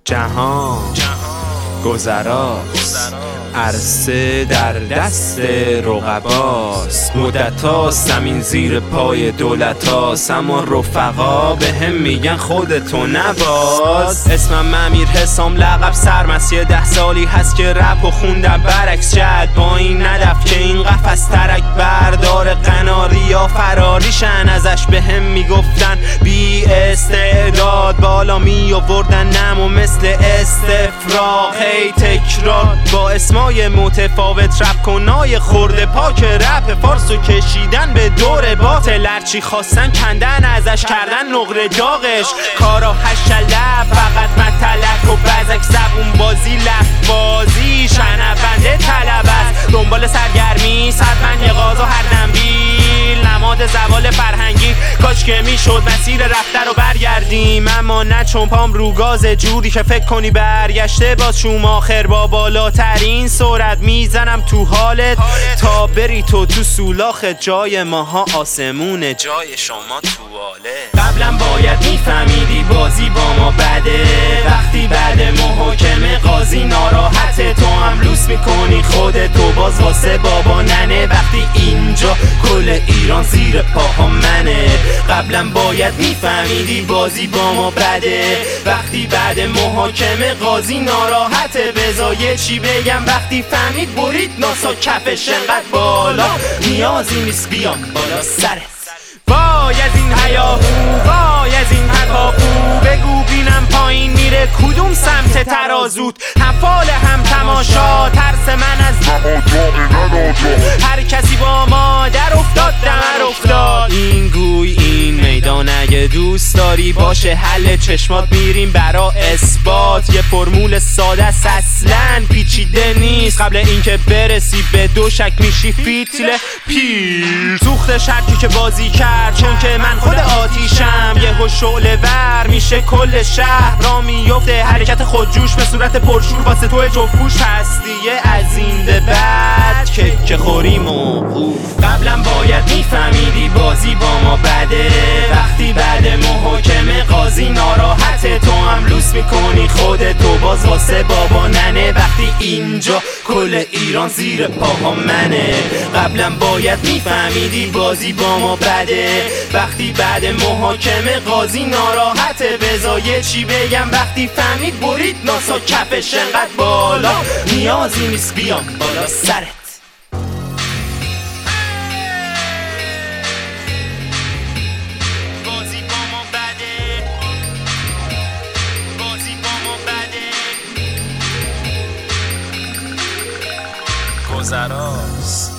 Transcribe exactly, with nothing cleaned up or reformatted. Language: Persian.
جهان گذراست، عرصه در دست رقباست. مدت‌هاست زمین زیر پای دولت‌هاست، اما رفقا به هم میگن خودتو نباز. اسمم امیر حسام، لقب سرمست. یه ده سالی هست که رپ و خوندم برعکس جد، با این ندف که این قفس ترک بردار قناری یا فراریشن. ازش به هم میگفتن بی استعداد، بالا می آوردن نمو مثل استفراغ. هی تکرار با اسمای متفاوت، رپ کنای خورده پاک رپ فارسو کشیدن به دور باطل. هرچی خواستن کندن ازش، کردن نقره داغش. کارا هشلب فقط متلک و بزک، زبون بازی لف بازی، شنونده طلب است. دنبال سرگرمی صدمن یه غاز و هر دنبیل، نماد زوال فرهنگی. کاش که میشد مسیر رفته رو برگردیم، اما نه، چون پام رو گازه جوری که فکر کنی برگشته. باز شوماخر با بالاترین سرعت میزنم تو حالت تا بری تو تو سولاخ. جای ماها آسمونه، جای شما تواله. قبلا باید میفهمیدی بازی با ما بده، وقتی بعد محاکمه قاضی ناراحته. تو هم لوس میکنی خودتو باز واسه بابا ننه، وقتی اینجا کل ایران زیر پاها منه. قبلا باید میفهمیدی بازی با ما بده، وقتی بعد محاکمه قاضی ناراحته. بذار چی بگم، وقتی فهمید برید ناسا کفش انقدر بالا، نیازی نیست بیام بالا سرت. وای از این هیاهو، وای از این هکاپو، بگو بینم پایین میره کدوم سمت ترازوت. هم فال هم تماشا، ترس من از هر کسی با ما در افتاد دمر افتاد. این گوی این میدان اگه دوست داری باشه حل چشمات، میریم برا اثبات. یه فرمول ساده است اصلاً پیچیده نیست، قبل اینکه برسی به دو شک میشی فیتل پیر. سوخت شرکی که بازی کرد، چون که من خود آتیشم. یهو شعله ور میشه کل شهر را میفته، حرکت خودجوش به صورت پرشور واسه تو جفوش. پس دیگه از این به بعد که خوری موقوف. قبلا باید میفهمیدی بازی با ما بده، وقتی بعد محاکمه قاضی ناراحته. تو هم لوس میکنی خودتو باز واسه بابا ننه، وقتی اینجا کل ایران زیر پاها منه. قبلا باید میفهمیدی بازی با ما بده، وقتی بعد محاکمه قاضی ناراحته. بذار چی بگم، وقتی فهمید برید ناسا کفش انقدر بالا، نیازی نیست بیام بالا سرت. بازی با ما بده، بازی با ما بده. گذراست.